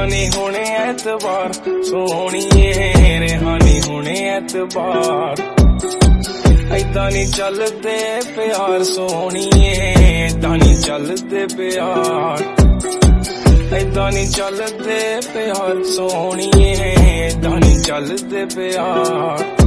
नहीं होने एतबार सोहणिए रेहा नहीं होने एतबार ऐदां नहीं चलदे प्यार सोहणिए ऐदां नहीं चलदे प्यार ऐदां नहीं चलदे प्यार सोहणिए ऐदां नहीं चलदे प्यार